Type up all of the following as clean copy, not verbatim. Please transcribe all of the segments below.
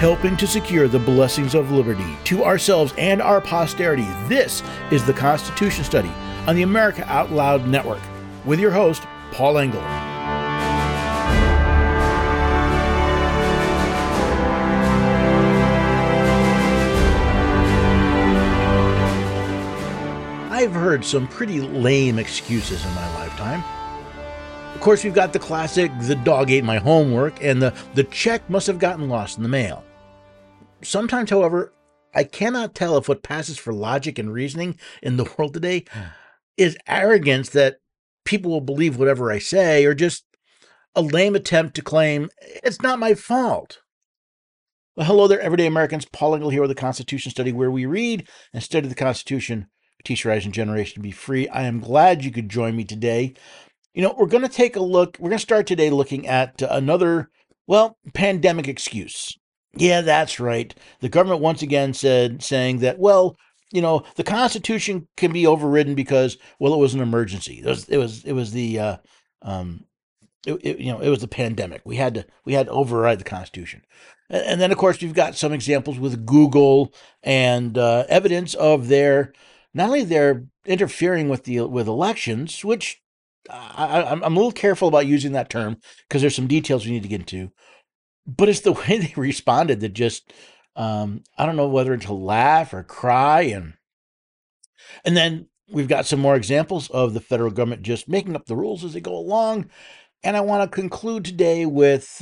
helping to secure the blessings of liberty to ourselves and our posterity. This is the Constitution Study on the America Out Loud Network with your host, Paul Engel. I've heard some pretty lame excuses in my lifetime. Of course, we've got the classic, the dog ate my homework, and the check must have gotten lost in the mail. Sometimes, however, I cannot tell if what passes for logic and reasoning in the world today is arrogance that people will believe whatever I say, or just a lame attempt to claim it's not my fault. Well, hello there, everyday Americans. Paul Engel here with the Constitution Study, where we read and study the Constitution, teach the rising generation to be free. I am glad you could join me today. We're going to take a look. We're going to start today looking at another, pandemic excuse. Yeah, that's right. The government once again saying that, the Constitution can be overridden because, it was an emergency. It was the pandemic. We had to override the Constitution. And then, of course, you've got some examples with Google and evidence of not only their interfering with elections, which I'm a little careful about using that term because there's some details we need to get into, but it's the way they responded that just, I don't know whether to laugh or cry. And then we've got some more examples of the federal government just making up the rules as they go along. And I want to conclude today with,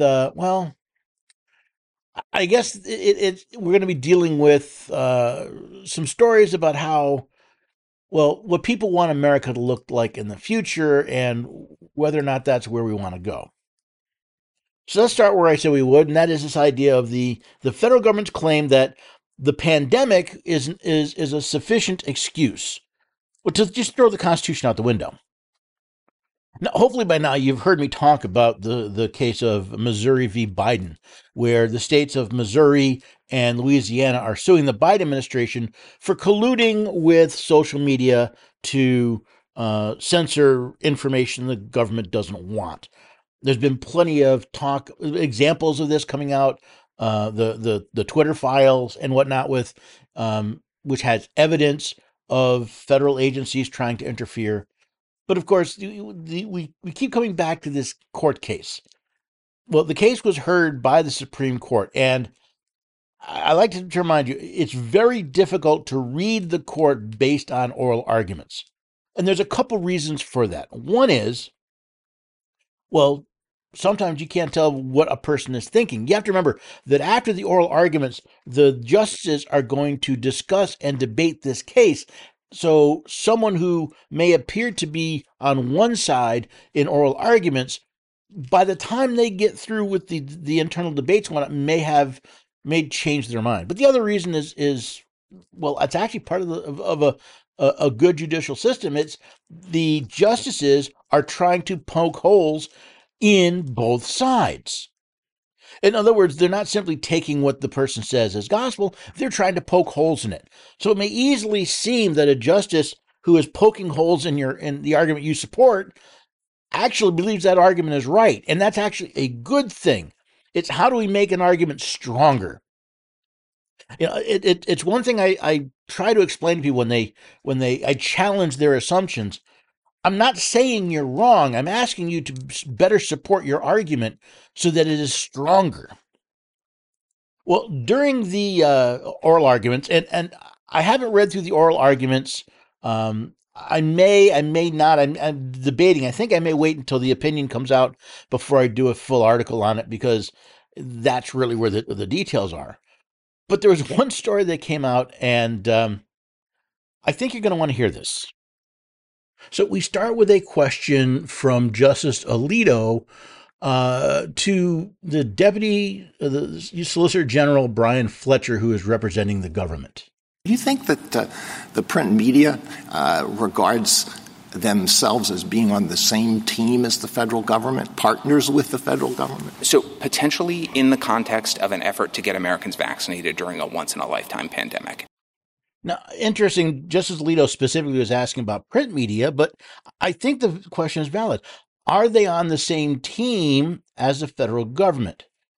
I guess we're going to be dealing with some stories about how, what people want America to look like in the future and whether or not that's where we want to go. So let's start where I said we would, and that is this idea of the federal government's claim that the pandemic is a sufficient excuse to just throw the Constitution out the window. Now, hopefully by now you've heard me talk about the case of Missouri v. Biden, where the states of Missouri and Louisiana are suing the Biden administration for colluding with social media to censor information the government doesn't want. There's been plenty of examples of this coming out, the Twitter files and whatnot with, which has evidence of federal agencies trying to interfere. But of course, we keep coming back to this court case. Well, the case was heard by the Supreme Court, and I like to remind you, it's very difficult to read the court based on oral arguments. And there's a couple reasons for that. One is, sometimes you can't tell what a person is thinking. You have to remember that after the oral arguments, the justices are going to discuss and debate this case. So someone who may appear to be on one side in oral arguments, by the time they get through with the internal debates, may change their mind. But the other reason is it's actually part of a good judicial system. It's the justices are trying to poke holes in both sides. In other words, they're not simply taking what the person says as gospel, they're trying to poke holes in it. So it may easily seem that a justice who is poking holes in the argument you support actually believes that argument is right. And that's actually a good thing. It's how do we make an argument stronger? It's one thing I try to explain to people when I challenge their assumptions. I'm not saying you're wrong. I'm asking you to better support your argument so that it is stronger. Well, during the oral arguments, and I haven't read through the oral arguments. I may not. I'm debating. I think I may wait until the opinion comes out before I do a full article on it, because that's really where the details are. But there was one story that came out, and I think you're going to want to hear this. So we start with a question from Justice Alito to the Deputy Solicitor General Brian Fletcher, who is representing the government. Do you think that the print media regards themselves as being on the same team as the federal government, partners with the federal government? So potentially in the context of an effort to get Americans vaccinated during a once-in-a-lifetime pandemic. Now, interesting, Justice Alito specifically was asking about print media, but I think the question is valid. Are they on the same team as the federal government?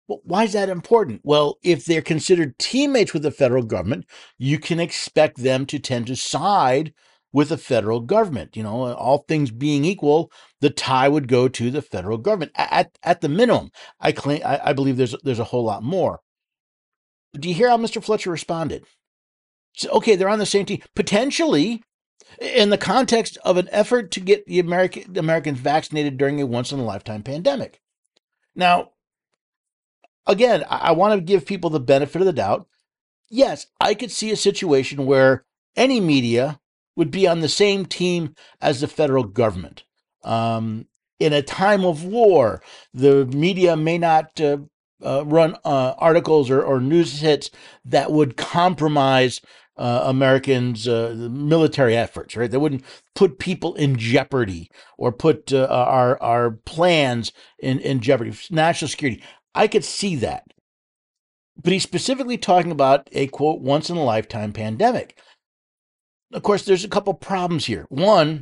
Well, why is that important? Well, if they're considered teammates with the federal government, you can expect them to tend to side with the federal government. All things being equal, the tie would go to the federal government at the minimum. I believe there's a whole lot more. Do you hear how Mr. Fletcher responded? So, okay, they're on the same team potentially in the context of an effort to get the Americans vaccinated during a once in a lifetime pandemic. Now, again, I want to give people the benefit of the doubt. Yes, I could see a situation where any media would be on the same team as the federal government. In a time of war, the media may not run articles or news hits that would compromise Americans' military efforts, right? That wouldn't put people in jeopardy or put our plans in jeopardy, national security. I could see that. But he's specifically talking about a, quote, once in a lifetime pandemic. Of course, there's a couple problems here. One,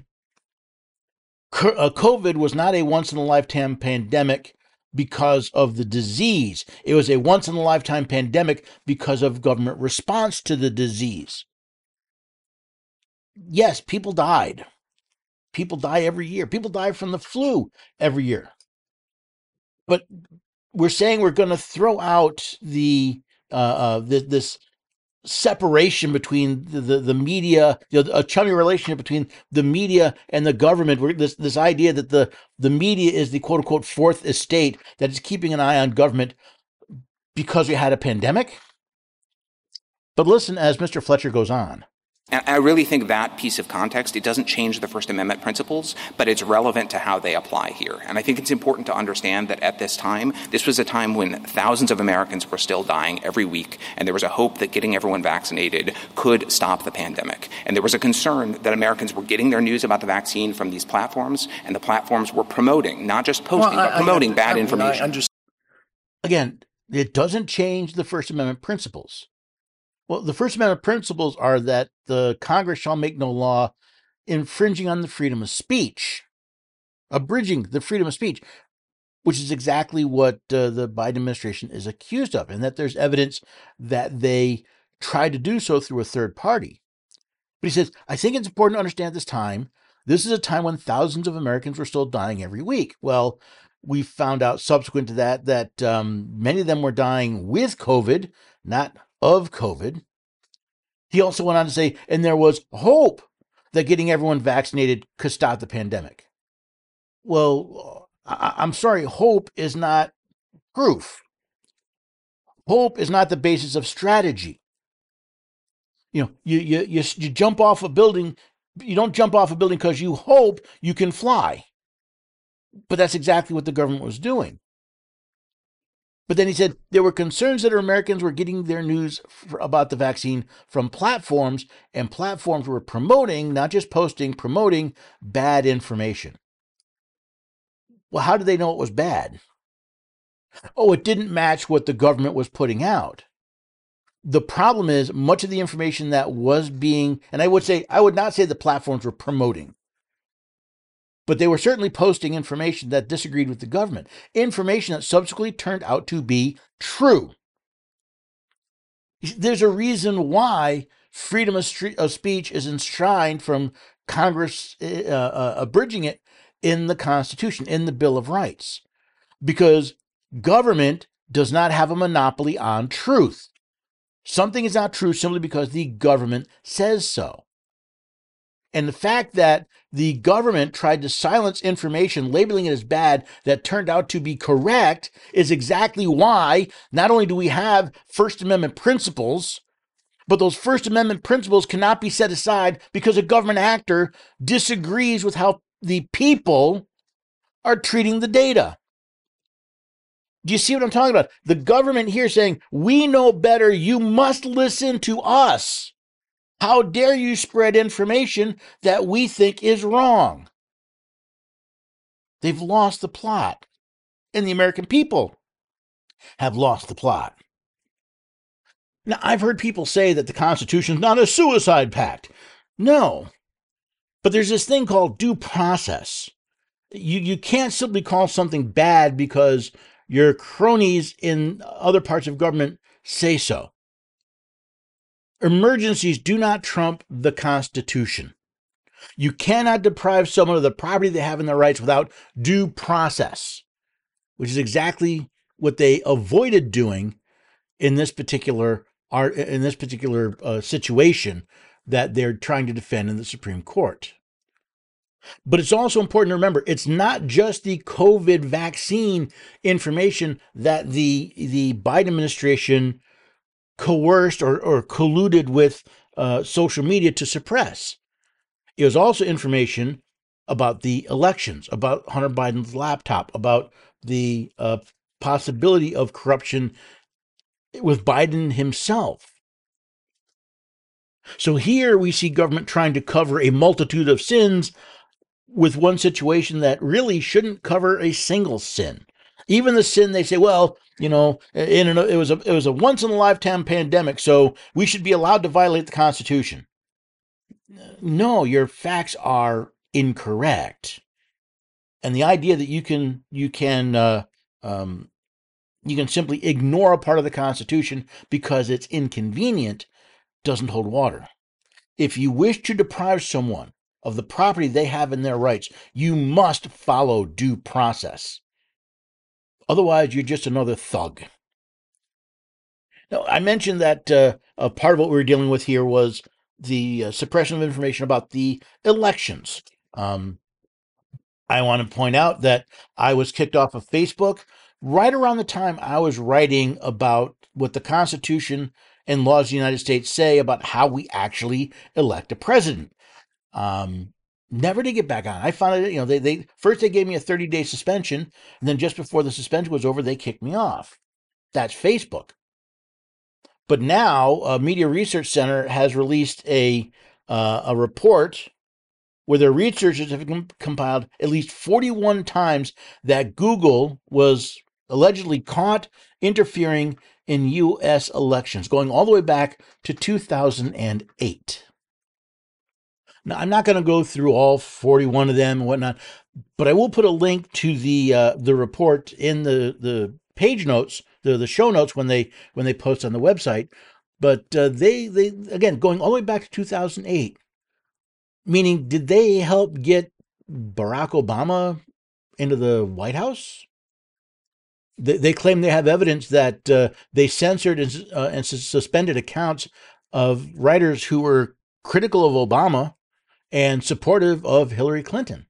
COVID was not a once in a lifetime pandemic because of the disease. It was a once in a lifetime pandemic because of government response to the disease. Yes, people died. People die every year. People die from the flu every year. But we're saying we're going to throw out this separation between the media, a chummy relationship between the media and the government. Where this idea that the media is the quote unquote fourth estate that is keeping an eye on government because we had a pandemic. But listen, as Mr. Fletcher goes on. And I really think that piece of context, it doesn't change the First Amendment principles, but it's relevant to how they apply here. And I think it's important to understand that at this time, this was a time when thousands of Americans were still dying every week, and there was a hope that getting everyone vaccinated could stop the pandemic. And there was a concern that Americans were getting their news about the vaccine from these platforms, and the platforms were promoting, not just posting, but promoting bad information. Again, it doesn't change the First Amendment principles. Well, the First Amendment principles are that the Congress shall make no law infringing on the freedom of speech, abridging the freedom of speech, which is exactly what the Biden administration is accused of, and that there's evidence that they tried to do so through a third party. But he says, I think it's important to understand this time. This is a time when thousands of Americans were still dying every week. Well, we found out subsequent to that many of them were dying with COVID, not of COVID. He also went on to say, and there was hope that getting everyone vaccinated could stop the pandemic. Well, I'm sorry, hope is not proof. Hope is not the basis of strategy. You jump off a building. You don't jump off a building because you hope you can fly. But that's exactly what the government was doing. But then he said there were concerns that Americans were getting their news about the vaccine from platforms, and platforms were promoting, not just posting, promoting bad information. Well, how did they know it was bad? Oh, it didn't match what the government was putting out. The problem is much of the information that was being, and I would not say the platforms were promoting, but they were certainly posting information that disagreed with the government, information that subsequently turned out to be true. There's a reason why freedom of speech is enshrined from Congress abridging it in the Constitution, in the Bill of Rights, because government does not have a monopoly on truth. Something is not true simply because the government says so. And the fact that the government tried to silence information, labeling it as bad, that turned out to be correct is exactly why not only do we have First Amendment principles, but those First Amendment principles cannot be set aside because a government actor disagrees with how the people are treating the data. Do you see what I'm talking about? The government here saying, we know better, you must listen to us. How dare you spread information that we think is wrong? They've lost the plot, and the American people have lost the plot. Now, I've heard people say that the Constitution is not a suicide pact. No, but there's this thing called due process. You can't simply call something bad because your cronies in other parts of government say so. Emergencies do not trump the Constitution. You cannot deprive someone of the property they have and their rights without due process, which is exactly what they avoided doing in this particular situation that they're trying to defend in the Supreme Court. But it's also important to remember, it's not just the COVID vaccine information that the Biden administration coerced or colluded with social media to suppress. It was also information about the elections, about Hunter Biden's laptop, about the possibility of corruption with Biden himself. So here we see government trying to cover a multitude of sins with one situation that really shouldn't cover a single sin. Even the sin they say, well, it was a once in a lifetime pandemic, so we should be allowed to violate the Constitution. No, your facts are incorrect, and the idea that you can simply ignore a part of the Constitution because it's inconvenient doesn't hold water. If you wish to deprive someone of the property they have in their rights, you must follow due process. Otherwise, you're just another thug. Now, I mentioned that part of what we were dealing with here was the suppression of information about the elections. I want to point out that I was kicked off of Facebook right around the time I was writing about what the Constitution and laws of the United States say about how we actually elect a president. Never to get back on. I found it, they first they gave me a 30-day suspension, and then just before the suspension was over, they kicked me off. That's Facebook. But now, Media Research Center has released a report where their researchers have compiled at least 41 times that Google was allegedly caught interfering in U.S. elections, going all the way back to 2008. Now, I'm not going to go through all 41 of them and whatnot, but I will put a link to the report in the page notes, the show notes when they post on the website. But they again, going all the way back to 2008, meaning did they help get Barack Obama into the White House? They claim they have evidence that they censored and suspended accounts of writers who were critical of Obama and supportive of Hillary Clinton.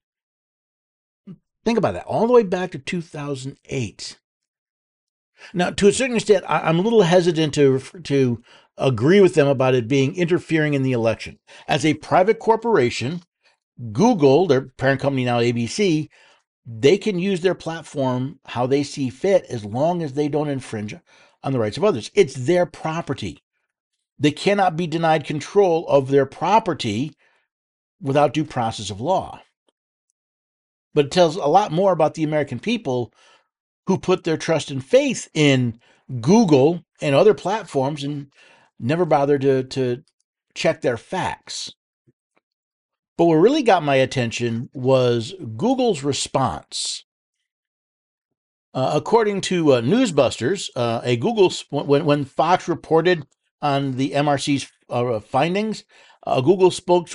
Think about that, all the way back to 2008. Now, to a certain extent, I'm a little hesitant to agree with them about it being interfering in the election. As a private corporation, Google, their parent company now ABC, they can use their platform how they see fit as long as they don't infringe on the rights of others. It's their property. They cannot be denied control of their property without due process of law. But it tells a lot more about the American people who put their trust and faith in Google and other platforms and never bothered to check their facts. But what really got my attention was Google's response. According to Newsbusters, when Fox reported on the MRC's findings, a Google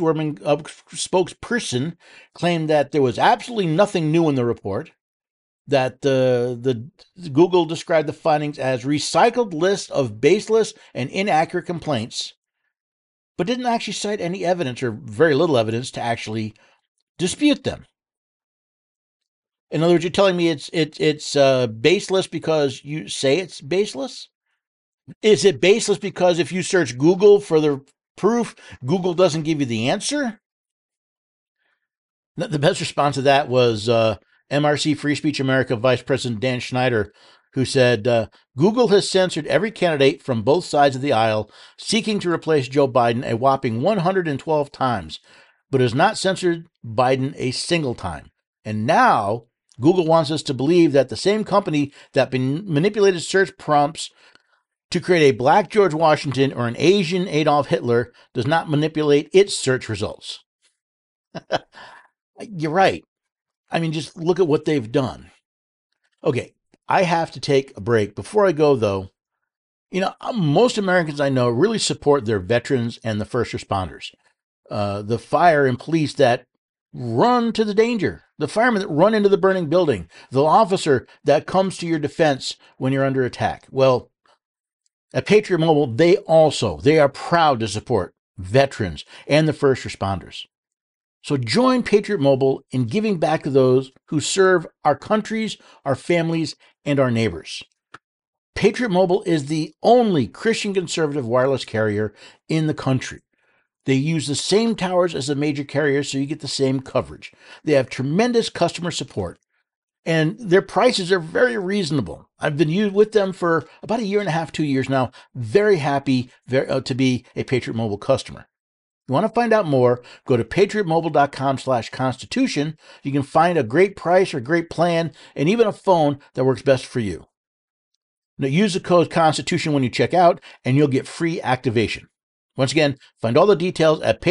spokesperson claimed that there was absolutely nothing new in the report, that the Google described the findings as recycled list of baseless and inaccurate complaints, but didn't actually cite any evidence or very little evidence to actually dispute them. In other words, you're telling me it's baseless because you say it's baseless? Is it baseless because if you search Google for the proof, Google doesn't give you the answer? The best response to that was MRC Free Speech America Vice President Dan Schneider, who said, Google has censored every candidate from both sides of the aisle seeking to replace Joe Biden a whopping 112 times, but has not censored Biden a single time. And now Google wants us to believe that the same company that manipulated search prompts to create a black George Washington or an Asian Adolf Hitler does not manipulate its search results. You're right. I mean, just look at what they've done. Okay, I have to take a break. Before I go, though, most Americans I know really support their veterans and the first responders, the fire and police that run to the danger, the firemen that run into the burning building, the officer that comes to your defense when you're under attack. Well, at Patriot Mobile, they are proud to support veterans and the first responders. So join Patriot Mobile in giving back to those who serve our countries, our families, and our neighbors. Patriot Mobile is the only Christian conservative wireless carrier in the country. They use the same towers as the major carriers, so you get the same coverage. They have tremendous customer support, and their prices are very reasonable. I've been with them for about a year and a half, 2 years now. Very happy to be a Patriot Mobile customer. You want to find out more, go to patriotmobile.com/constitution. You can find a great price or great plan and even a phone that works best for you. Now, use the code Constitution when you check out, and you'll get free activation. Once again, find all the details at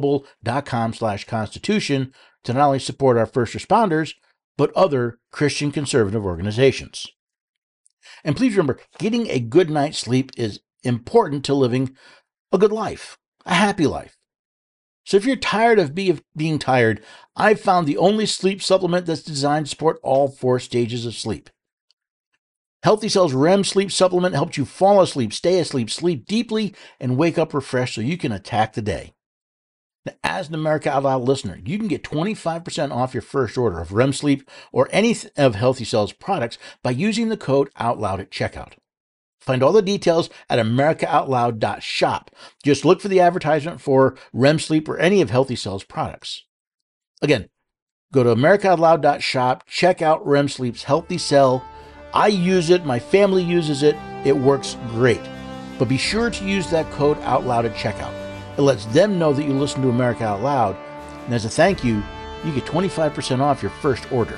patriotmobile.com/constitution to not only support our first responders, but other Christian conservative organizations. And please remember, getting a good night's sleep is important to living a good life, a happy life. So if you're tired of being tired, I've found the only sleep supplement that's designed to support all 4 stages of sleep. Healthy Cell's REM sleep supplement helps you fall asleep, stay asleep, sleep deeply, and wake up refreshed so you can attack the day. Now, as an America Out Loud listener, you can get 25% off your first order of REM sleep or any of Healthy Cell's products by using the code OUTLOUD at checkout. Find all the details at americaoutloud.shop. Just look for the advertisement for REM sleep or any of Healthy Cell's products. Again, go to americaoutloud.shop, check out REM sleep's Healthy Cell. I use it, my family uses it, it works great. But be sure to use that code OUTLOUD at checkout. It lets them know that you listen to America Out Loud, and as a thank you, you get 25% off your first order.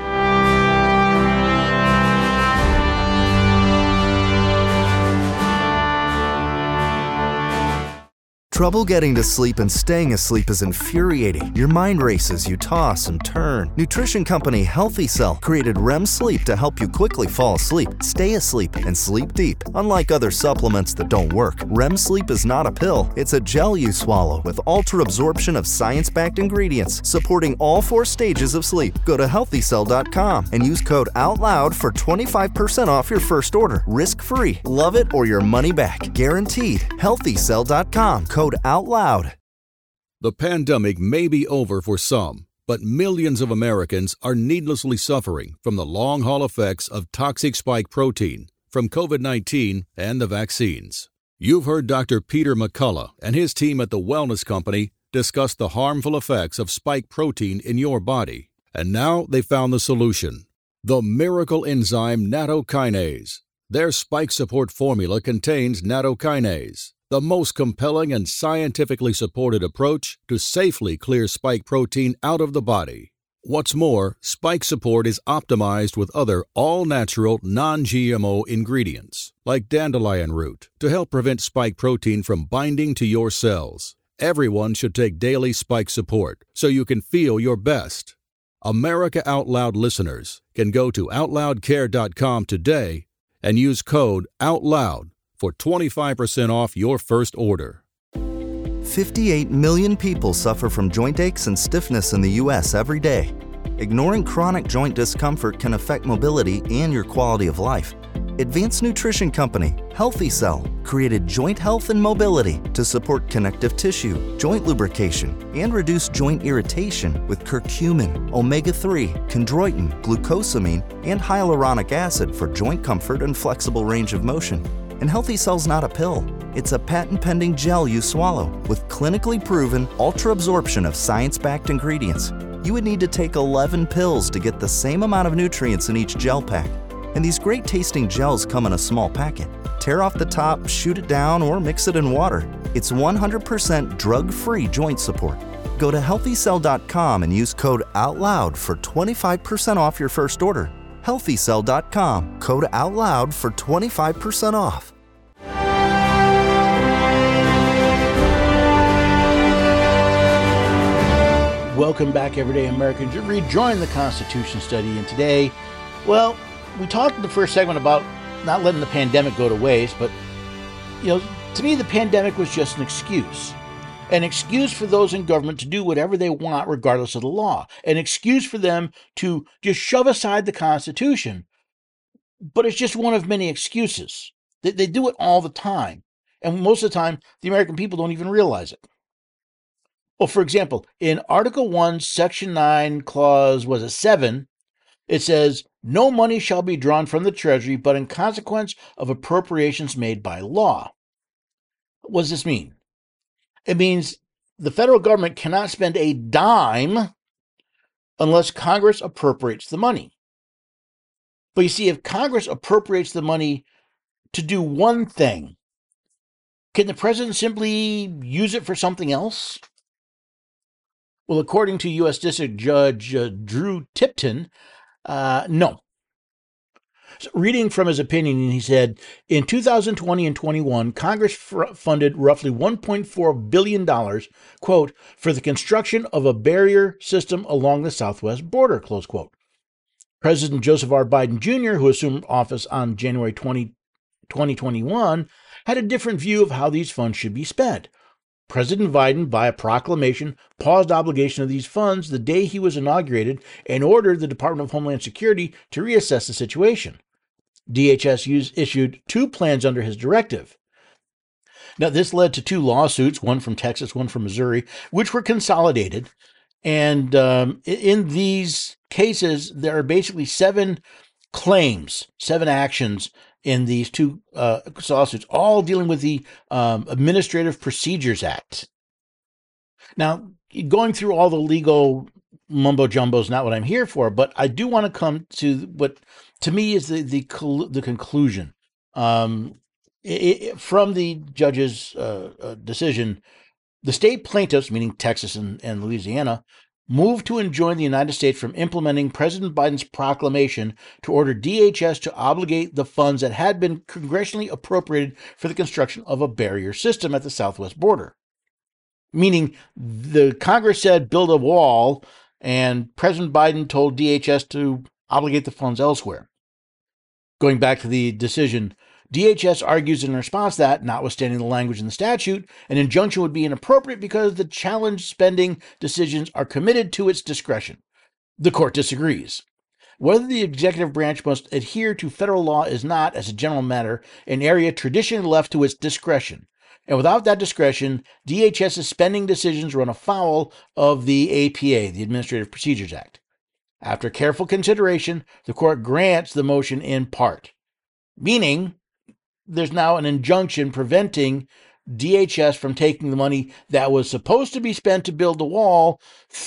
Trouble getting to sleep and staying asleep is infuriating. Your mind races, you toss and turn. Nutrition company Healthy Cell created REM sleep to help you quickly fall asleep, stay asleep, and sleep deep. Unlike other supplements that don't work, REM sleep is not a pill. It's a gel you swallow with ultra-absorption of science-backed ingredients supporting all 4 stages of sleep. Go to healthycell.com and use code OUTLOUD for 25% off your first order. Risk-free. Love it or your money back. Guaranteed. Healthycell.com. Code OUTLOUD. The pandemic may be over for some, but millions of Americans are needlessly suffering from the long-haul effects of toxic spike protein from COVID-19 and the vaccines. You've heard Dr. Peter McCullough and his team at the Wellness Company discuss the harmful effects of spike protein in your body, and now they found the solution: the miracle enzyme nattokinase. Their spike support formula contains nattokinase, the most compelling and scientifically supported approach to safely clear spike protein out of the body. What's more, spike support is optimized with other all-natural, non-GMO ingredients, like dandelion root, to help prevent spike protein from binding to your cells. Everyone should take daily spike support so you can feel your best. America Out Loud listeners can go to OutLoudCare.com today and use code OUTLOUD for 25% off your first order. 58 million people suffer from joint aches and stiffness in the U.S. every day. Ignoring chronic joint discomfort can affect mobility and your quality of life. Advanced nutrition company Healthy Cell created Joint Health and Mobility to support connective tissue, joint lubrication, and reduce joint irritation with curcumin, omega-3, chondroitin, glucosamine, and hyaluronic acid for joint comfort and flexible range of motion. And Healthy Cell's not a pill. It's a patent-pending gel you swallow with clinically proven ultra-absorption of science-backed ingredients. You would need to take 11 pills to get the same amount of nutrients in each gel pack. And these great-tasting gels come in a small packet. Tear off the top, shoot it down, or mix it in water. It's 100% drug-free joint support. Go to healthycell.com and use code OUTLOUD for 25% off your first order. healthycell.com, code OUTLOUD for 25% off. Welcome back, everyday Americans. You rejoin the Constitution study, and today, well, we talked in the first segment about not letting the pandemic go to waste, but, to me, the pandemic was just an excuse for those in government to do whatever they want, regardless of the law, an excuse for them to just shove aside the Constitution. But it's just one of many excuses. They do it all the time. And most of the time, the American people don't even realize it. Well, for example, in Article 1, Section 9, Clause, 7, it says, no money shall be drawn from the Treasury, but in consequence of appropriations made by law. What does this mean? It means the federal government cannot spend a dime unless Congress appropriates the money. But you see, if Congress appropriates the money to do one thing, can the president simply use it for something else? Well, according to U.S. District Judge Drew Tipton, no. So reading from his opinion, he said, in 2020 and 21, Congress funded roughly $1.4 billion, quote, for the construction of a barrier system along the southwest border, close quote. President Joseph R. Biden Jr., who assumed office on January 2021, had a different view of how these funds should be spent. President Biden, by a proclamation, paused obligation of these funds the day he was inaugurated and ordered the Department of Homeland Security to reassess the situation. DHS issued 2 plans under his directive. Now, this led to 2 lawsuits, one from Texas, one from Missouri, which were consolidated. And in these cases, there are basically 7 claims, 7 actions in these 2 lawsuits, all dealing with the Administrative Procedures Act. Now, going through all the legal mumbo jumbo is not what I'm here for, but I do want to come to what, to me, is the conclusion. From the judge's decision, the state plaintiffs, meaning Texas and Louisiana, moved to enjoin the United States from implementing President Biden's proclamation to order DHS to obligate the funds that had been congressionally appropriated for the construction of a barrier system at the southwest border. Meaning, the Congress said build a wall, and President Biden told DHS to obligate the funds elsewhere. Going back to the decision, DHS argues in response that, notwithstanding the language in the statute, an injunction would be inappropriate because the challenged spending decisions are committed to its discretion. The court disagrees. Whether the executive branch must adhere to federal law is not, as a general matter, an area traditionally left to its discretion. And without that discretion, DHS's spending decisions run afoul of the APA, the Administrative Procedures Act. After careful consideration, the court grants the motion in part, meaning there's now an injunction preventing DHS from taking the money that was supposed to be spent to build the wall,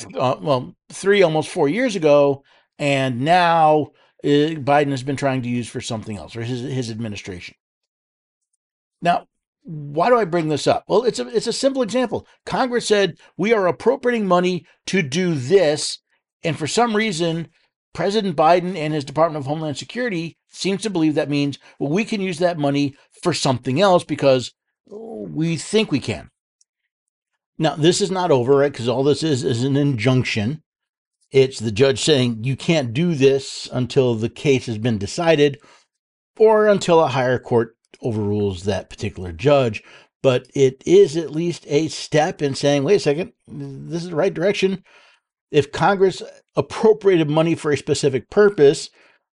3, almost 4 years ago, and now Biden has been trying to use for something else, or his administration. Now, why do I bring this up? Well, it's a simple example. Congress said we are appropriating money to do this, and for some reason, President Biden and his Department of Homeland Security seems to believe that means, well, we can use that money for something else because we think we can. Now, this is not over, right? Because all this is an injunction. It's the judge saying you can't do this until the case has been decided or until a higher court overrules that particular judge. But it is at least a step in saying, wait a second, this is the right direction. If Congress appropriated money for a specific purpose,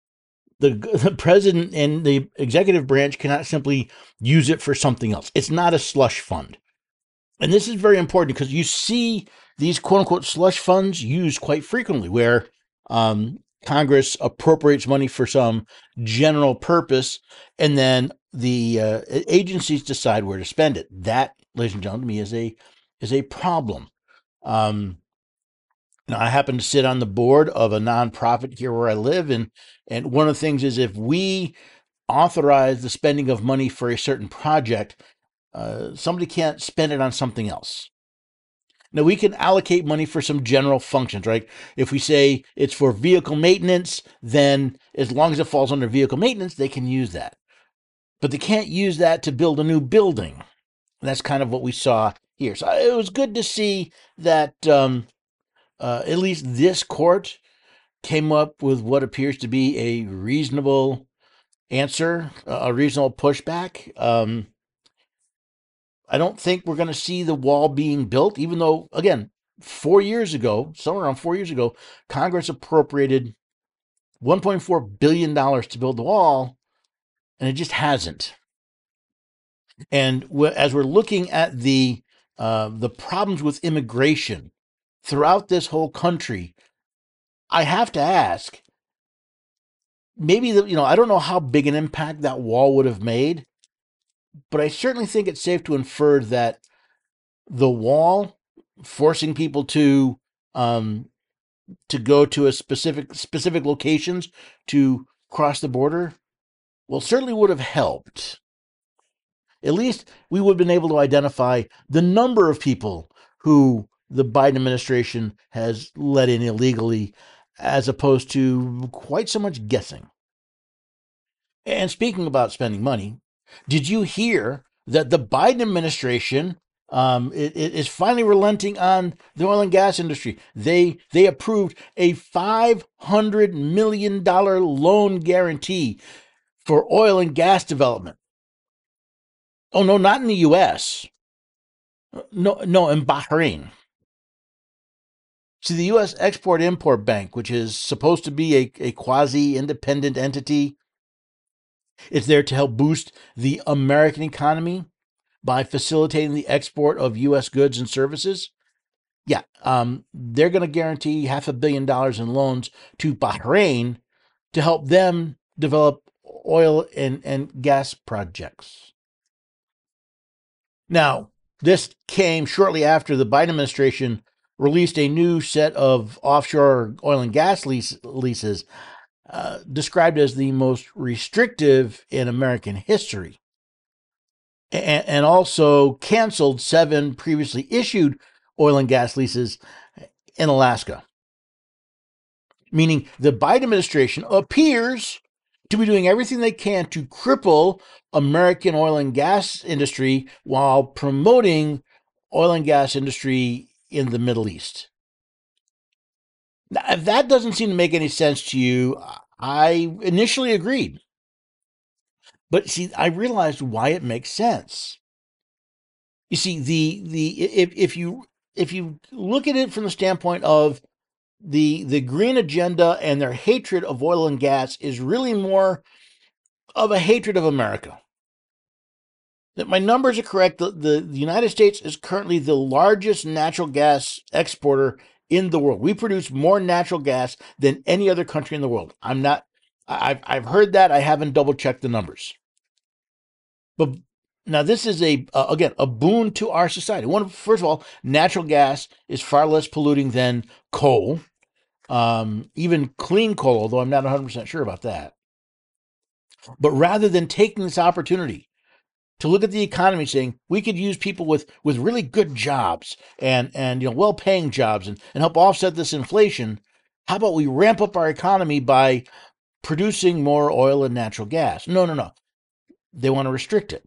the president and the executive branch cannot simply use it for something else. It's not a slush fund. And this is very important because you see these quote-unquote slush funds used quite frequently where Congress appropriates money for some general purpose, and then the agencies decide where to spend it. That, ladies and gentlemen, to me is a problem. Now, I happen to sit on the board of a nonprofit here where I live, and one of the things is if we authorize the spending of money for a certain project, somebody can't spend it on something else. Now, we can allocate money for some general functions, right? If we say it's for vehicle maintenance, then as long as it falls under vehicle maintenance, they can use that. But they can't use that to build a new building. And that's kind of what we saw here. So it was good to see that at least this court came up with what appears to be a reasonable answer, a reasonable pushback. I don't think we're going to see the wall being built, even though, again, 4 years ago, somewhere around 4 years ago, Congress appropriated $1.4 billion to build the wall, and it just hasn't. And as we're looking at the problems with immigration throughout this whole country, I have to ask, maybe I don't know how big an impact that wall would have made, but I certainly think it's safe to infer that the wall forcing people to go to a specific locations to cross the border, well, certainly would have helped. At least we would have been able to identify the number of people who the Biden administration has let in illegally, as opposed to quite so much guessing. And speaking about spending money, did you hear that the Biden administration is finally relenting on the oil and gas industry? They approved a $500 million loan guarantee for oil and gas development. Oh, no, not in the U.S. No, in Bahrain. See, the U.S. Export-Import Bank, which is supposed to be a quasi-independent entity, it's there to help boost the American economy by facilitating the export of U.S. goods and services. Yeah, they're going to guarantee $500 million in loans to Bahrain to help them develop oil and gas projects. Now, this came shortly after the Biden administration released a new set of offshore oil and gas leases described as the most restrictive in American history, and also canceled 7 previously issued oil and gas leases in Alaska. Meaning the Biden administration appears to be doing everything they can to cripple American oil and gas industry while promoting oil and gas industry in the Middle East. Now, if that doesn't seem to make any sense to you, I initially agreed. But see, I realized why it makes sense. You see, if you look at it from the standpoint of the green agenda and their hatred of oil and gas is really more of a hatred of America. That my numbers are correct. The United States is currently the largest natural gas exporter in the world. We produce more natural gas than any other country in the world. I've heard that. I haven't double checked the numbers. But now this is again a boon to our society. First of all, natural gas is far less polluting than coal, even clean coal, although I'm not 100% sure about that. But rather than taking this opportunity to look at the economy, saying we could use people with really good jobs and well-paying jobs and help offset this inflation, how about we ramp up our economy by producing more oil and natural gas? No. They want to restrict it.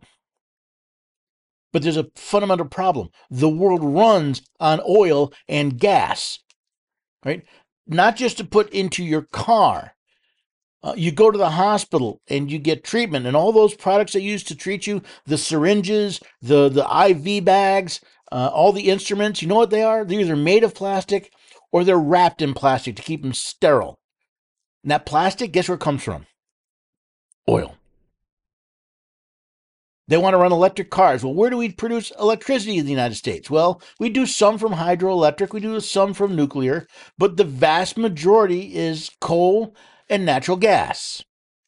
But there's a fundamental problem. The world runs on oil and gas, right? Not just to put into your car. You go to the hospital and you get treatment, and all those products they use to treat you, the syringes, the IV bags, all the instruments, you know what they are? They're either made of plastic or they're wrapped in plastic to keep them sterile. And that plastic, guess where it comes from? Oil. They want to run electric cars. Well, where do we produce electricity in the United States? Well, we do some from hydroelectric, we do some from nuclear, but the vast majority is coal and natural gas.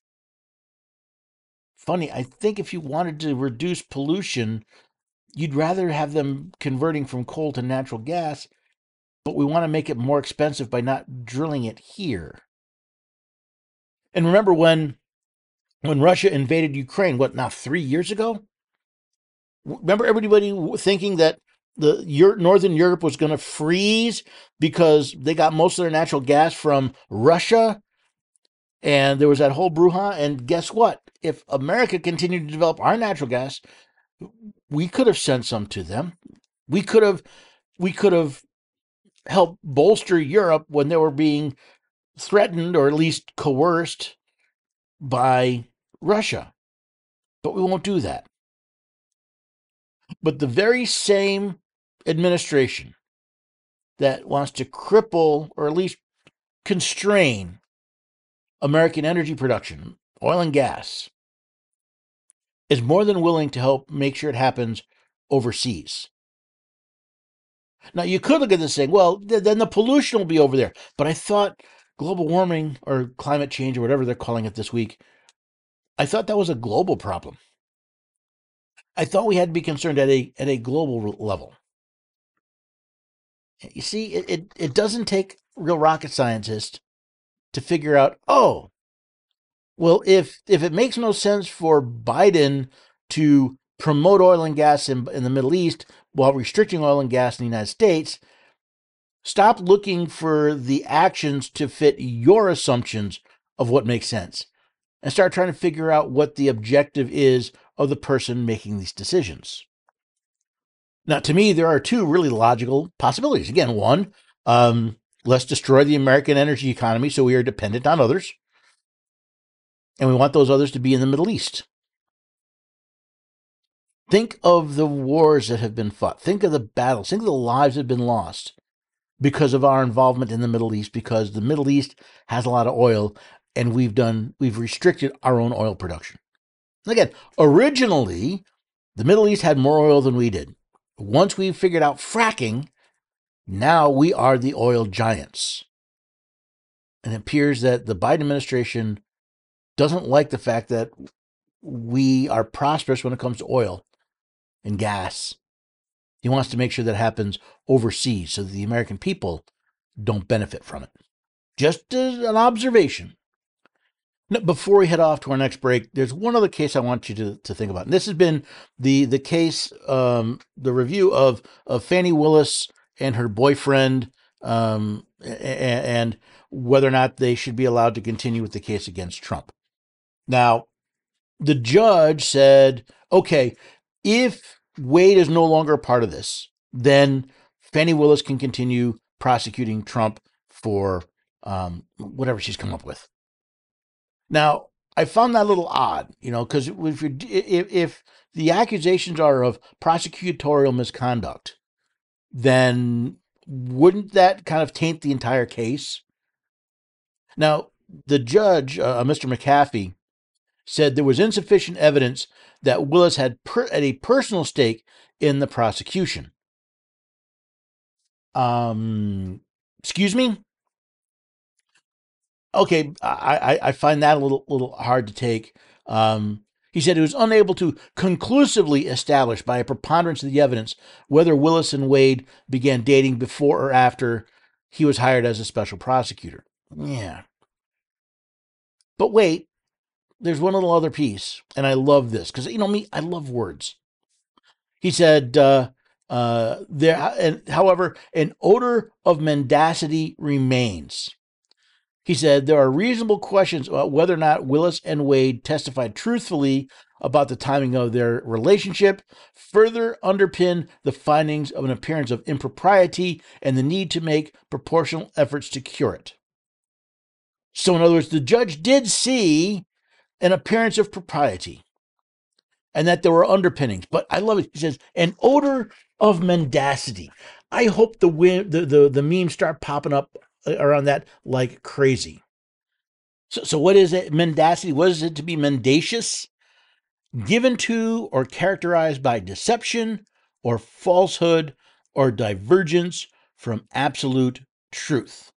Funny, I think if you wanted to reduce pollution, you'd rather have them converting from coal to natural gas, but we want to make it more expensive by not drilling it here. And remember when Russia invaded Ukraine, now 3 years ago? Remember everybody thinking that Northern Europe was going to freeze because they got most of their natural gas from Russia? And there was that whole brouhaha. And guess what? If America continued to develop our natural gas, we could have sent some to them. We could have helped bolster Europe when they were being threatened or at least coerced by Russia. But we won't do that. But the very same administration that wants to cripple or at least constrain American energy production, oil and gas, is more than willing to help make sure it happens overseas. Now, you could look at this saying, well, then the pollution will be over there. But I thought global warming or climate change or whatever they're calling it this week, I thought that was a global problem. I thought we had to be concerned at a global level. You see, it doesn't take real rocket scientists to figure out, oh, well, if it makes no sense for Biden to promote oil and gas in the Middle East while restricting oil and gas in the United States, stop looking for the actions to fit your assumptions of what makes sense and start trying to figure out what the objective is of the person making these decisions. Now, to me, there are two really logical possibilities. Again, one, let's destroy the American energy economy so we are dependent on others. And we want those others to be in the Middle East. Think of the wars that have been fought. Think of the battles. Think of the lives that have been lost because of our involvement in the Middle East, because the Middle East has a lot of oil and we've restricted our own oil production. Again, originally, the Middle East had more oil than we did. Once we figured out fracking, now we are the oil giants. And it appears that the Biden administration doesn't like the fact that we are prosperous when it comes to oil and gas. He wants to make sure that happens overseas so that the American people don't benefit from it. Just as an observation. Now, before we head off to our next break, there's one other case I want you to think about. And this has been the case, the review of Fani Willis and her boyfriend, and whether or not they should be allowed to continue with the case against Trump. Now, the judge said, okay, if Wade is no longer a part of this, then Fani Willis can continue prosecuting Trump for whatever she's come up with. Now, I found that a little odd, because if the accusations are of prosecutorial misconduct, then wouldn't that kind of taint the entire case? Now, the judge, Mr. McAfee, said there was insufficient evidence that Willis had a personal stake in the prosecution. Excuse me? Okay, I find that a little hard to take. He said he was unable to conclusively establish by a preponderance of the evidence whether Willis and Wade began dating before or after he was hired as a special prosecutor. Yeah. But wait, there's one little other piece, and I love this, because, me, I love words. He said, however, an odor of mendacity remains. He said, there are reasonable questions about whether or not Willis and Wade testified truthfully about the timing of their relationship, further underpin the findings of an appearance of impropriety and the need to make proportional efforts to cure it. So, in other words, the judge did see an appearance of propriety and that there were underpinnings. But I love it. He says, an odor of mendacity. I hope the memes start popping up around that like crazy. So what is it? Mendacity. What is it to be mendacious? Given to or characterized by deception or falsehood or divergence from absolute truth.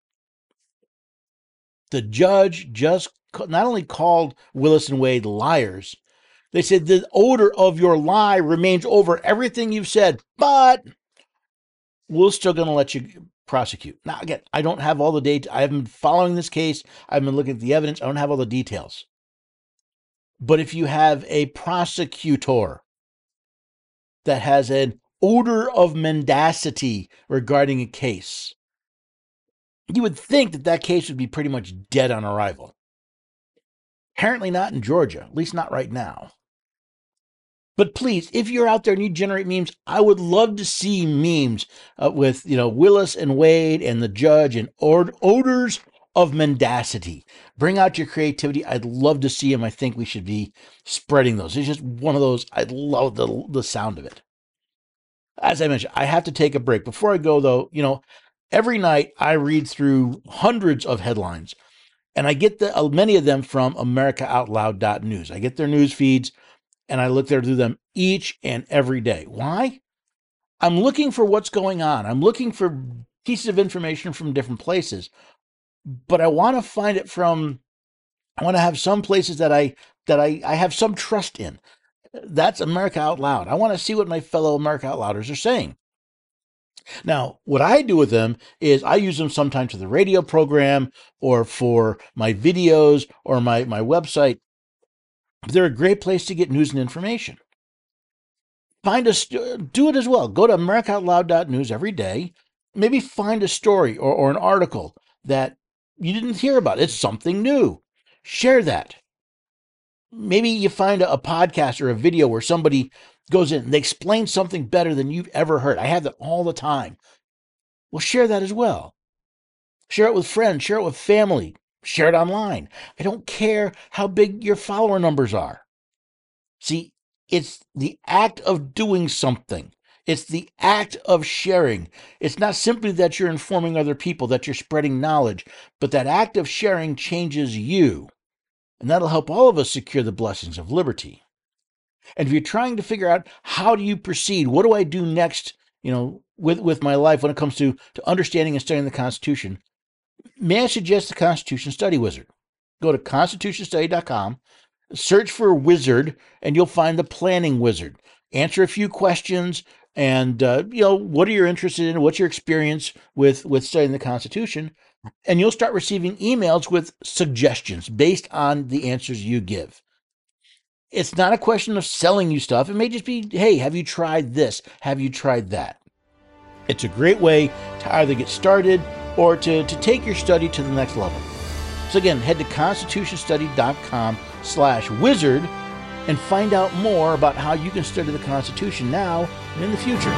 The judge just not only called Willis and Wade liars, they said the odor of your lie remains over everything you've said, but we're still going to let you prosecute. Now, again, I don't have all the data. I haven't been following this case. I've been looking at the evidence. I don't have all the details. But if you have a prosecutor that has an odor of mendacity regarding a case, you would think that case would be pretty much dead on arrival. Apparently not in Georgia, at least not right now. But please, if you're out there and you generate memes, I would love to see memes with, Willis and Wade and the judge and odors of mendacity. Bring out your creativity. I'd love to see them. I think we should be spreading those. It's just one of those. I love the sound of it. As I mentioned, I have to take a break. Before I go, though, every night I read through hundreds of headlines, and I get many of them from AmericaOutloud.news. I get their news feeds, and I look there through them each and every day. Why? I'm looking for what's going on. I'm looking for pieces of information from different places, but I want to find it I want to have some places that I have some trust in. That's America Out Loud. I want to see what my fellow America Out Louders are saying. Now, what I do with them is I use them sometimes for the radio program or for my videos or my website. They're a great place to get news and information. Do it as well. Go to AmericaOutloud.news every day. Maybe find a story or an article that you didn't hear about. It's something new. Share that. Maybe you find a podcast or a video where somebody goes in and they explain something better than you've ever heard. I have that all the time. Well, share that as well. Share it with friends. Share it with family. Share it online. I don't care how big your follower numbers are. See, it's the act of doing something. It's the act of sharing. It's not simply that you're informing other people, that you're spreading knowledge, but that act of sharing changes you. And that'll help all of us secure the blessings of liberty. And if you're trying to figure out how do you proceed, what do I do next, with my life when it comes to understanding and studying the Constitution, may I suggest the Constitution Study Wizard? Go to constitutionstudy.com, search for wizard, and you'll find the planning wizard. Answer a few questions, and what are you interested in? What's your experience with studying the Constitution? And you'll start receiving emails with suggestions based on the answers you give. It's not a question of selling you stuff. It may just be, hey, have you tried this? Have you tried that? It's a great way to either get started or to take your study to the next level. So again, head to constitutionstudy.com/wizard and find out more about how you can study the Constitution now and in the future.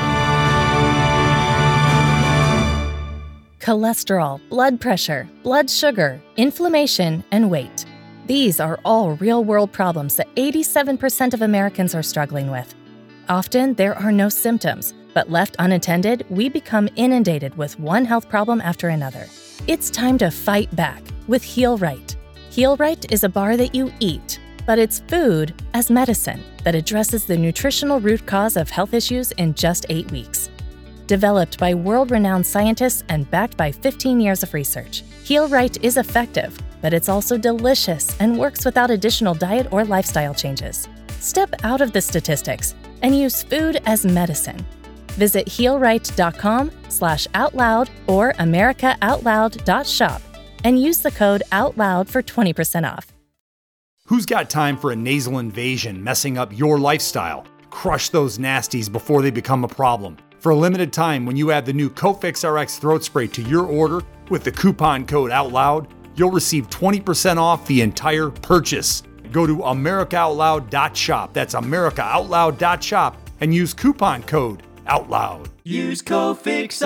Cholesterol, blood pressure, blood sugar, inflammation, and weight. These are all real-world problems that 87% of Americans are struggling with. Often, there are no symptoms, but left unattended, we become inundated with one health problem after another. It's time to fight back with Heal Right. Heal Right is a bar that you eat, but it's food as medicine that addresses the nutritional root cause of health issues in just 8 weeks. Developed by world-renowned scientists and backed by 15 years of research, Heal Right is effective, but it's also delicious and works without additional diet or lifestyle changes. Step out of the statistics and use food as medicine. Visit healright.com/outloud or americaoutloud.shop and use the code OUTLOUD for 20% off. Who's got time for a nasal invasion messing up your lifestyle? Crush those nasties before they become a problem. For a limited time, when you add the new Cofix RX throat spray to your order with the coupon code OUTLOUD, you'll receive 20% off the entire purchase. Go to americaoutloud.shop. That's americaoutloud.shop and use coupon code OUTLOUD. Use Cofix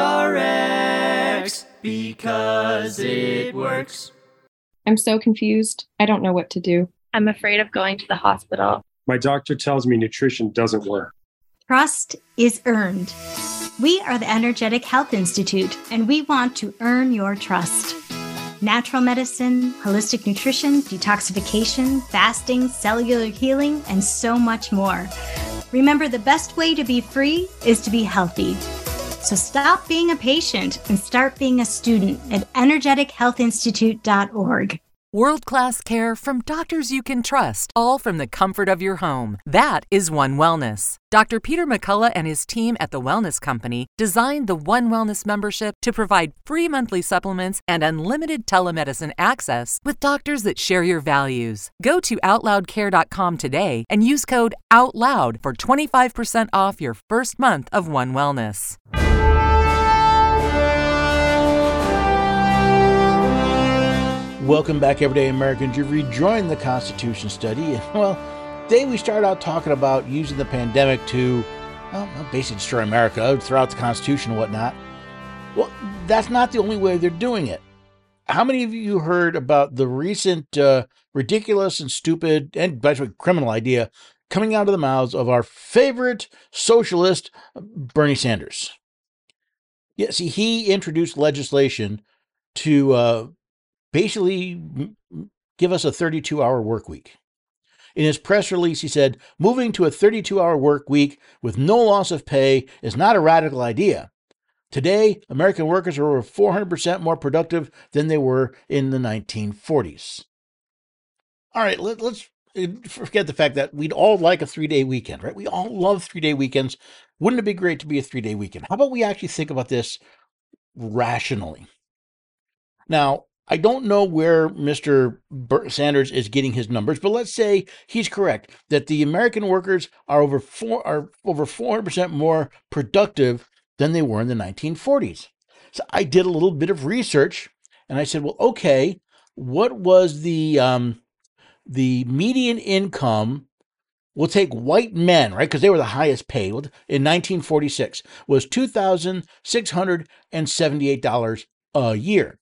RX because it works. I'm so confused. I don't know what to do. I'm afraid of going to the hospital. My doctor tells me nutrition doesn't work. Trust is earned. We are the Energetic Health Institute, and we want to earn your trust. Natural medicine, holistic nutrition, detoxification, fasting, cellular healing, and so much more. Remember, the best way to be free is to be healthy. So stop being a patient and start being a student at energetichealthinstitute.org. World-class care from doctors you can trust, all from the comfort of your home. That is One Wellness. Dr. Peter McCullough and his team at The Wellness Company designed the One Wellness membership to provide free monthly supplements and unlimited telemedicine access with doctors that share your values. Go to OutLoudCare.com today and use code OUTLOUD for 25% off your first month of One Wellness. Welcome back, everyday Americans. You've rejoined the Constitution Study. And, today we started out talking about using the pandemic to basically destroy America, throw out the Constitution and whatnot. Well, that's not the only way they're doing it. how many of you heard about the recent ridiculous and stupid and by the way, criminal idea coming out of the mouths of our favorite socialist, Bernie Sanders? Yeah, see, he introduced legislation to basically give us a 32-hour work week. In his press release, he said, moving to a 32-hour work week with no loss of pay is not a radical idea. Today, American workers are over 400% more productive than they were in the 1940s. All right, let's forget the fact that we'd all like a 3-day weekend, right? We all love 3-day weekends. Wouldn't it be great to be a 3-day weekend? How about we actually think about this rationally? Now, I don't know where Mr. Sanders is getting his numbers, but let's say he's correct that the American workers are over 400% more productive than they were in the 1940s. So I did a little bit of research, and I said, well, okay, what was the median income? We'll take white men, right, because they were the highest paid in 1946, was $2,678 a year.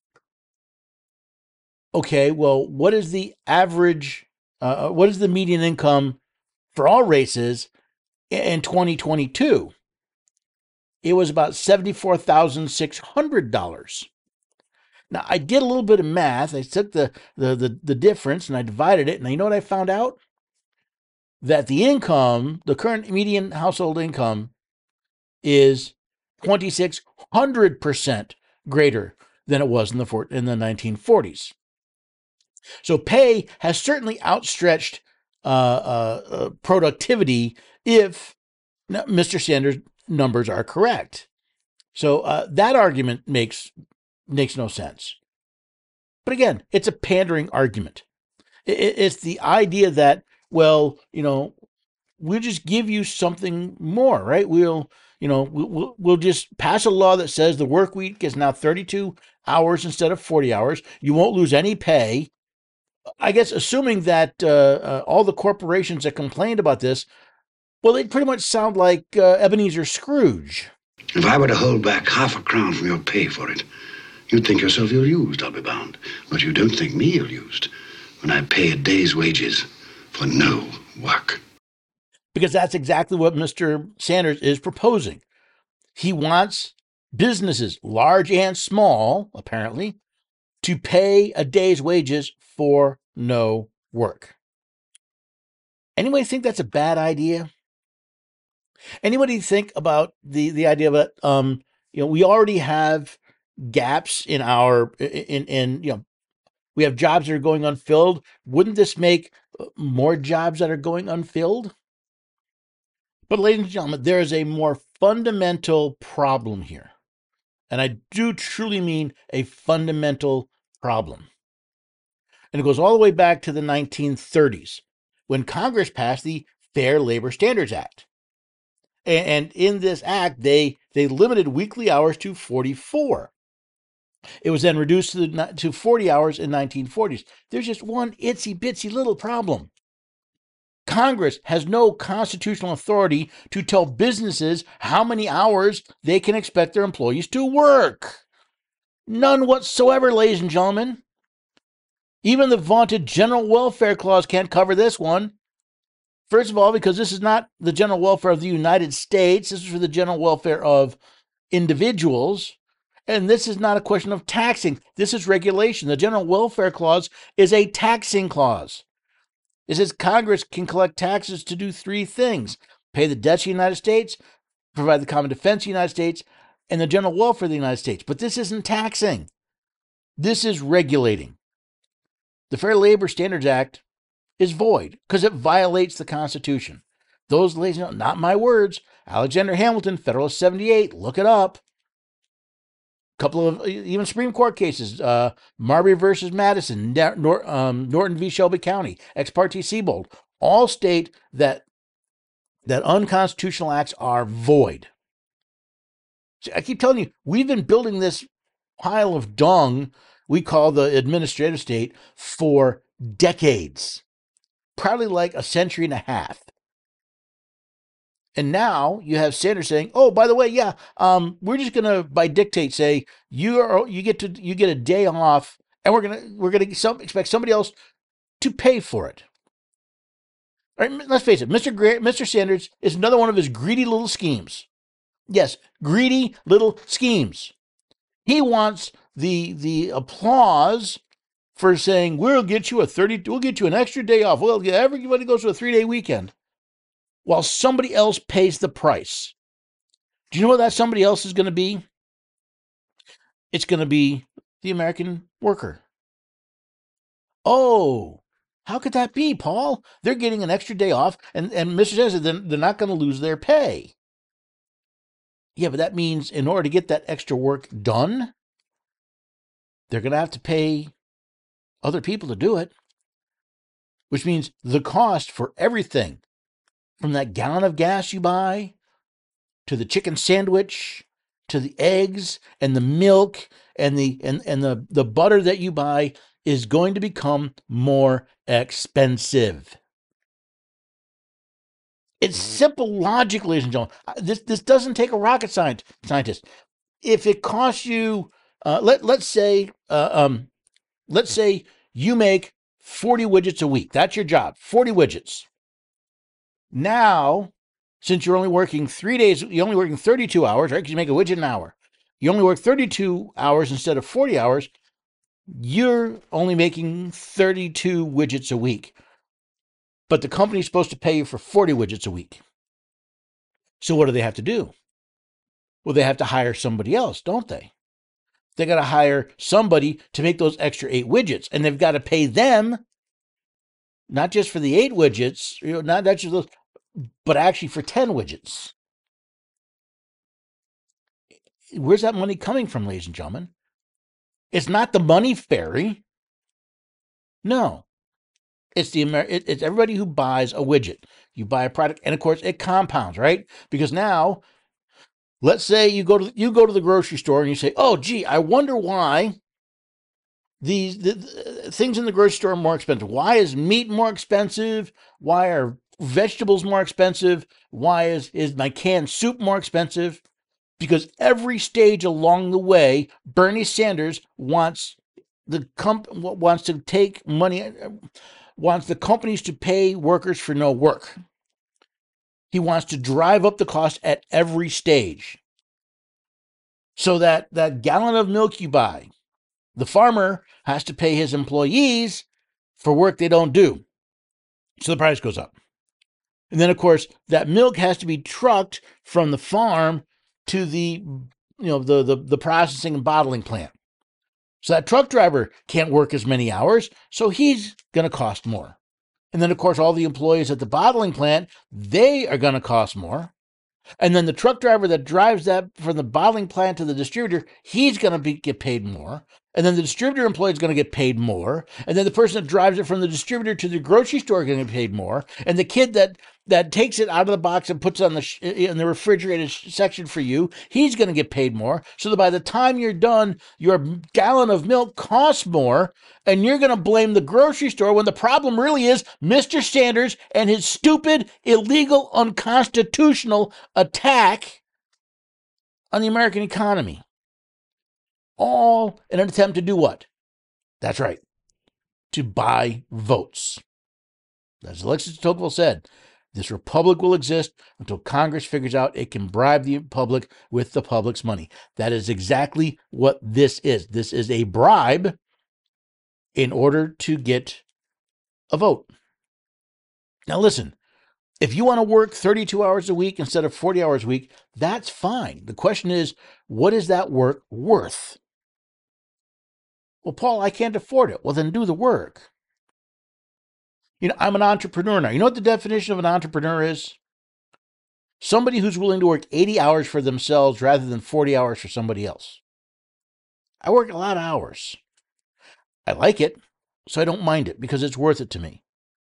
Okay, well, what is the average, what is the median income for all races in 2022? It was about $74,600. Now, I did a little bit of math. I took the difference and I divided it, and you know what I found out? That the income, the current median household income, is 2,600% greater than it was in the 1940s. So pay has certainly outstretched productivity if Mr. Sanders' numbers are correct. So that argument makes no sense. But again, it's a pandering argument. It's the idea that, well, we'll just give you something more, right? We'll just pass a law that says the work week is now 32 hours instead of 40 hours. You won't lose any pay. I guess assuming that all the corporations that complained about this, well, they pretty much sound like Ebenezer Scrooge. If I were to hold back half a crown from your pay for it, you'd think yourself ill-used, I'll be bound. But you don't think me ill-used when I pay a day's wages for no work. Because that's exactly what Mr. Sanders is proposing. He wants businesses, large and small, apparently, to pay a day's wages for no work. Anybody think that's a bad idea? Anybody think about the idea of it? We already have gaps in our we have jobs that are going unfilled. Wouldn't this make more jobs that are going unfilled? But ladies and gentlemen, there is a more fundamental problem here. And I do truly mean a fundamental problem. And it goes all the way back to the 1930s when Congress passed the Fair Labor Standards Act. And in this act, they limited weekly hours to 44. It was then reduced to 40 hours in 1940s. There's just one itsy-bitsy little problem. Congress has no constitutional authority to tell businesses how many hours they can expect their employees to work. None whatsoever, ladies and gentlemen. Even the vaunted General Welfare Clause can't cover this one. First of all, because this is not the general welfare of the United States. This is for the general welfare of individuals. And this is not a question of taxing. This is regulation. The General Welfare Clause is a taxing clause. It says Congress can collect taxes to do three things: pay the debts of the United States, provide the common defense of the United States, and the general welfare of the United States. But this isn't taxing. This is regulating. The Fair Labor Standards Act is void because it violates the Constitution. Those, ladies and gentlemen, not my words. Alexander Hamilton, Federalist 78, look it up. A couple of even Supreme Court cases, Marbury versus Madison, Norton v. Shelby County, Ex parte Siebold, all state that unconstitutional acts are void. See, I keep telling you, we've been building this pile of dung we call the administrative state for decades, probably like a century and a half. And now you have Sanders saying, "Oh, by the way, we're just going to, by dictate, say you get a day off And we're gonna expect somebody else to pay for it. All right, let's face it, Mr. Sanders is another one of his greedy little schemes. Yes, greedy little schemes. He wants the applause for saying we'll get you an extra day off. Everybody goes to a 3-day weekend, while somebody else pays the price. Do you know what that somebody else is going to be? It's going to be the American worker. Oh, how could that be, Paul? They're getting an extra day off, and Mr. Sanders said they're not going to lose their pay. Yeah, but that means in order to get that extra work done, they're going to have to pay other people to do it, which means the cost for everything, from that gallon of gas you buy, to the chicken sandwich, to the eggs and the milk and the butter that you buy, is going to become more expensive. It's simple logic, ladies and gentlemen. This doesn't take a rocket scientist. If it costs you, let's say you make 40 widgets a week. That's your job, 40 widgets. Now, since you're only working 3 days, you're only working 32 hours, right? Because you make a widget an hour. You only work 32 hours instead of 40 hours. You're only making 32 widgets a week. But the company's supposed to pay you for 40 widgets a week. So what do they have to do? Well, they have to hire somebody else, don't they? They got to hire somebody to make those extra 8 widgets, and they've got to pay them not just for the 8 widgets, not just those, but actually for 10 widgets. Where's that money coming from, ladies and gentlemen? It's not the money fairy. No. It's it's everybody who buys a widget. You buy a product, and of course it compounds, right? Because now, let's say you go to the grocery store and you say, "Oh, gee, I wonder why the things in the grocery store are more expensive. Why is meat more expensive? Why are vegetables more expensive? Why is my canned soup more expensive?" Because every stage along the way, Bernie Sanders wants the companies to pay workers for no work. He wants to drive up the cost at every stage. So that gallon of milk you buy, the farmer has to pay his employees for work they don't do. So the price goes up. And then, of course, that milk has to be trucked from the farm to the processing and bottling plant. So that truck driver can't work as many hours, so he's going to cost more. And then, of course, all the employees at the bottling plant, they are going to cost more. And then the truck driver that drives that from the bottling plant to the distributor, he's going to get paid more. And then the distributor employee is going to get paid more. And then the person that drives it from the distributor to the grocery store is going to get paid more. And the kid that takes it out of the box and puts it in the refrigerated section for you, he's going to get paid more. So that by the time you're done, your gallon of milk costs more. And you're going to blame the grocery store when the problem really is Mr. Sanders and his stupid, illegal, unconstitutional attack on the American economy. All in an attempt to do what? That's right, to buy votes. As Alexis de Tocqueville said, this republic will exist until Congress figures out it can bribe the public with the public's money. That is exactly what this is. This is a bribe in order to get a vote. Now listen, if you want to work 32 hours a week instead of 40 hours a week, that's fine. The question is, what is that work worth? Well, Paul, I can't afford it. Well, then do the work. I'm an entrepreneur now. You know what the definition of an entrepreneur is? Somebody who's willing to work 80 hours for themselves rather than 40 hours for somebody else. I work a lot of hours. I like it, so I don't mind it because it's worth it to me.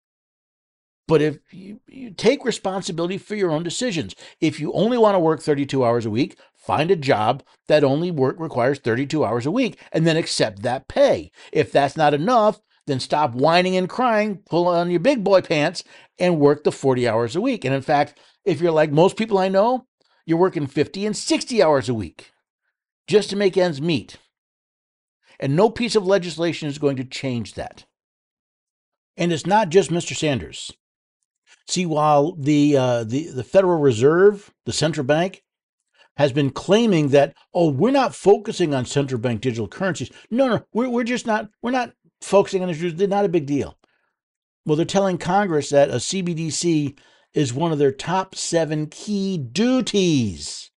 But if you take responsibility for your own decisions, if you only want to work 32 hours a week, find a job that only requires 32 hours a week and then accept that pay. If that's not enough, then stop whining and crying, pull on your big boy pants, and work the 40 hours a week. And in fact, if you're like most people I know, you're working 50 and 60 hours a week just to make ends meet. And no piece of legislation is going to change that. And it's not just Mr. Sanders. See, while the Federal Reserve, the central bank, has been claiming that, oh, we're not focusing on central bank digital currencies. No, we're not focusing on this. They're not a big deal. Well, they're telling Congress that a CBDC is one of their top 7 key duties.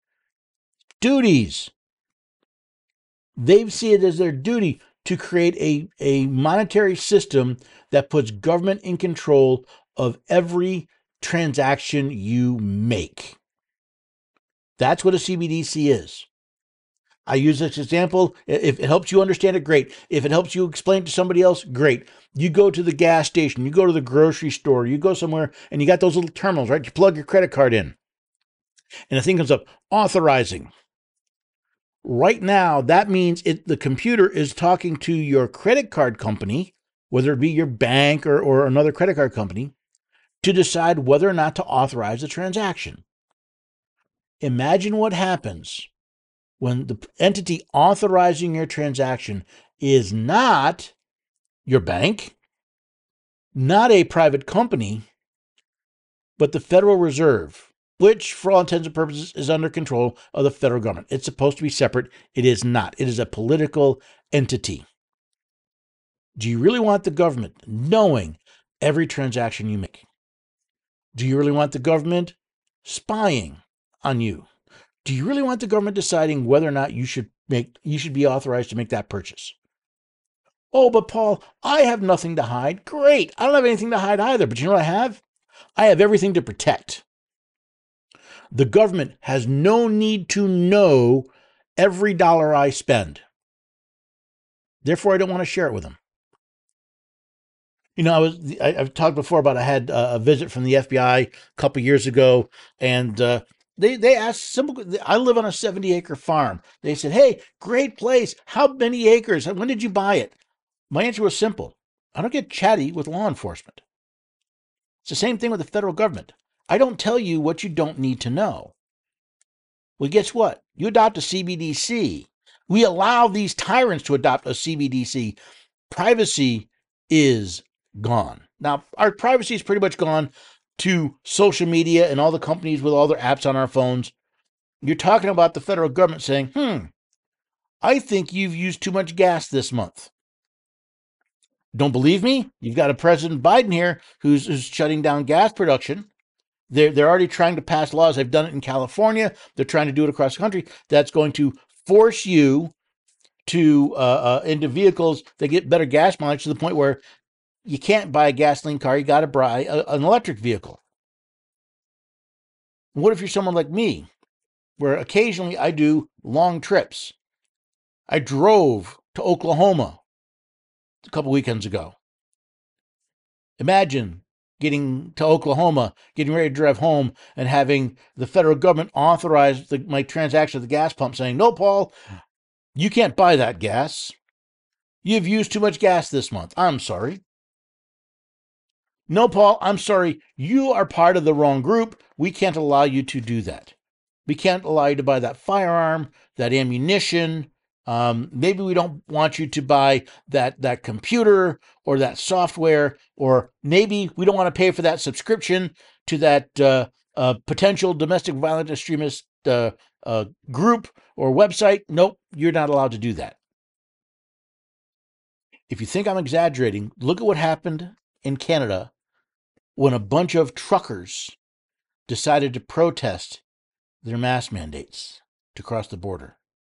They see it as their duty to create a monetary system that puts government in control of every transaction you make. That's what a CBDC is. I use this example. If it helps you understand it, great. If it helps you explain it to somebody else, great. You go to the gas station, you go to the grocery store, you go somewhere, and you got those little terminals, right? You plug your credit card in, and the thing comes up, authorizing. Right now, that means the computer is talking to your credit card company, whether it be your bank or another credit card company, to decide whether or not to authorize the transaction. Imagine what happens when the entity authorizing your transaction is not your bank, not a private company, but the Federal Reserve, which, for all intents and purposes, is under control of the federal government. It's supposed to be separate. It is not. It is a political entity. Do you really want the government knowing every transaction you make? Do you really want the government spying on you? Do you really want the government deciding whether or not you should be authorized to make that purchase? Oh, but Paul, I have nothing to hide. Great. I don't have anything to hide either. But you know what I have? I have everything to protect. The government has no need to know every dollar I spend. Therefore, I don't want to share it with them. You know, I've talked before about I had a visit from the FBI a couple years ago, and they asked simple. I live on a 70-acre farm. They said, "Hey, great place. How many acres? When did you buy it?" My answer was simple. I don't get chatty with law enforcement. It's the same thing with the federal government. I don't tell you what you don't need to know. Well, guess what? You adopt a CBDC. We allow these tyrants to adopt a CBDC. Privacy is gone. Now, our privacy is pretty much gone to social media and all the companies with all their apps on our phones. You're talking about the federal government saying, I think you've used too much gas this month. Don't believe me? You've got a President Biden here who's shutting down gas production. They're already trying to pass laws. They've done it in California. They're trying to do it across the country. That's going to force you to into vehicles that get better gas mileage to the point where you can't buy a gasoline car. You got to buy an electric vehicle. What if you're someone like me, where occasionally I do long trips? I drove to Oklahoma a couple weekends ago. Imagine getting to Oklahoma, getting ready to drive home, and having the federal government authorize my transaction at the gas pump saying, "No, Paul, you can't buy that gas. You've used too much gas this month. I'm sorry." "No, Paul, I'm sorry. You are part of the wrong group. We can't allow you to do that. We can't allow you to buy that firearm, that ammunition. Maybe we don't want you to buy that computer or that software, or maybe we don't want to pay for that subscription to that potential domestic violent extremist group or website. Nope, you're not allowed to do that." If you think I'm exaggerating, look at what happened in Canada when a bunch of truckers decided to protest their mask mandates to cross the border.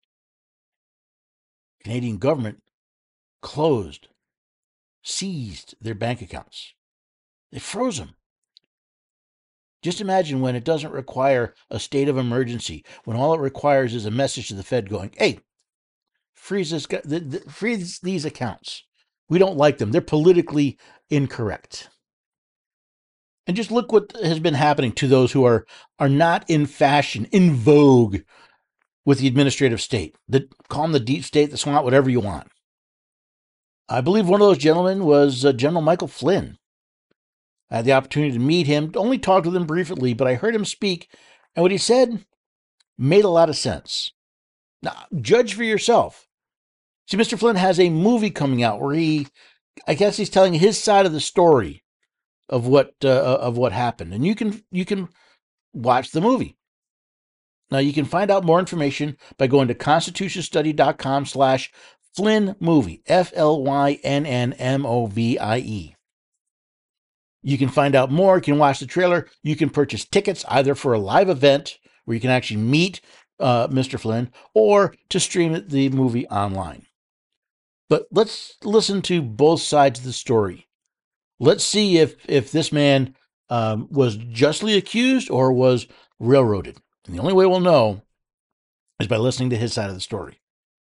Canadian government closed, seized their bank accounts. They froze them. Just imagine when it doesn't require a state of emergency, when all it requires is a message to the Fed going, "Hey, freeze these accounts. We don't like them. They're politically incorrect." And just look what has been happening to those who are not in fashion, in vogue with the administrative state. Call them the deep state, the swamp, whatever you want. I believe one of those gentlemen was General Michael Flynn. I had the opportunity to meet him, only talked with him briefly, but I heard him speak, and what he said made a lot of sense. Now, judge for yourself. See, Mr. Flynn has a movie coming out where I guess he's telling his side of the story of what happened, and you can watch the movie. Now, you can find out more information by going to constitutionstudy.com/Flynn movie, FLYNNMOVIE. You can find out more. You can watch the trailer. You can purchase tickets either for a live event where you can actually meet Mr. Flynn or to stream the movie online. But let's listen to both sides of the story. Let's see if this man was justly accused or was railroaded. And the only way we'll know is by listening to his side of the story.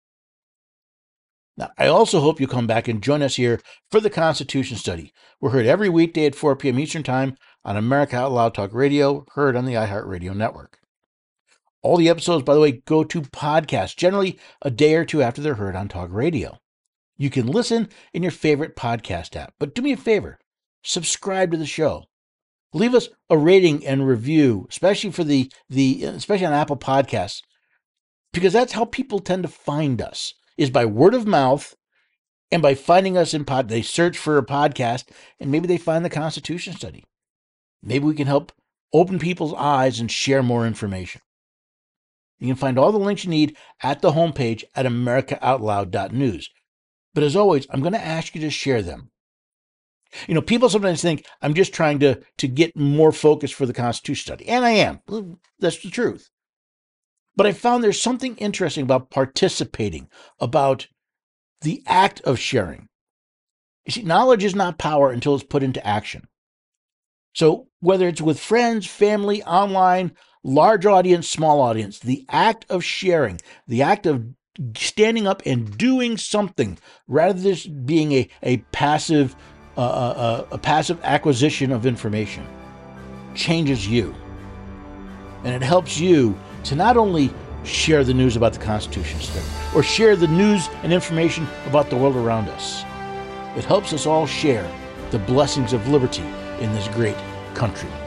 Now, I also hope you come back and join us here for the Constitution Study. We're heard every weekday at 4 p.m. Eastern Time on America Out Loud Talk Radio, heard on the iHeartRadio network. All the episodes, by the way, go to podcast, generally a day or two after they're heard on Talk Radio. You can listen in your favorite podcast app, but do me a favor, subscribe to the show. Leave us a rating and review, especially for especially on Apple Podcasts, because that's how people tend to find us, is by word of mouth and by finding us in they search for a podcast and maybe they find the Constitution Study. Maybe we can help open people's eyes and share more information. You can find all the links you need at the homepage at americaoutloud.news. But as always, I'm going to ask you to share them. You know, people sometimes think I'm just trying to get more focus for the Constitution Study. And I am. That's the truth. But I found there's something interesting about participating, about the act of sharing. You see, knowledge is not power until it's put into action. So whether it's with friends, family, online, large audience, small audience, the act of sharing, the act of standing up and doing something, rather than just being a passive acquisition of information, changes you. And it helps you to not only share the news about the Constitution Study or share the news and information about the world around us. It helps us all share the blessings of liberty in this great country.